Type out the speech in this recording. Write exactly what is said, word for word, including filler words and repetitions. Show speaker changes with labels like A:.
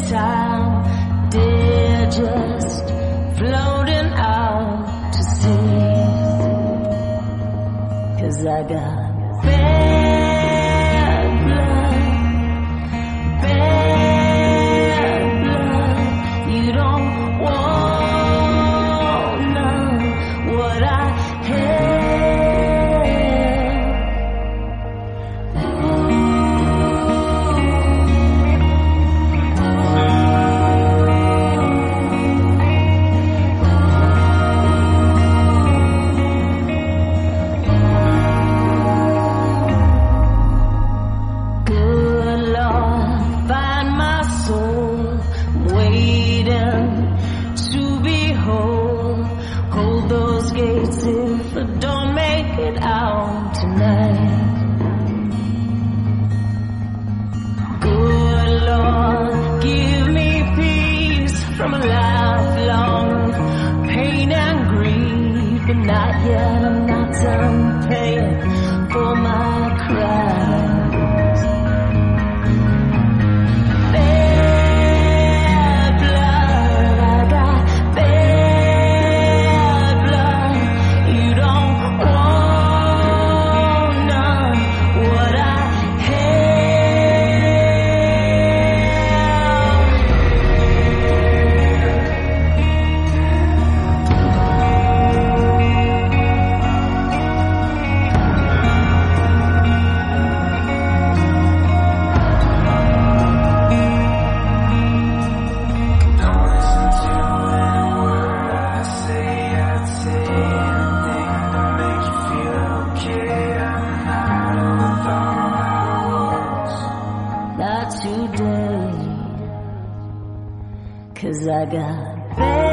A: time, they're just floating out to sea. 'Cause I got bad blood, bad blood. You don't want none what I have. Don't make it out tonight. Good Lord, give me peace from a life long pain and grief. But not yet, I'm not done paying for my crimes. Not today, 'cause I got bad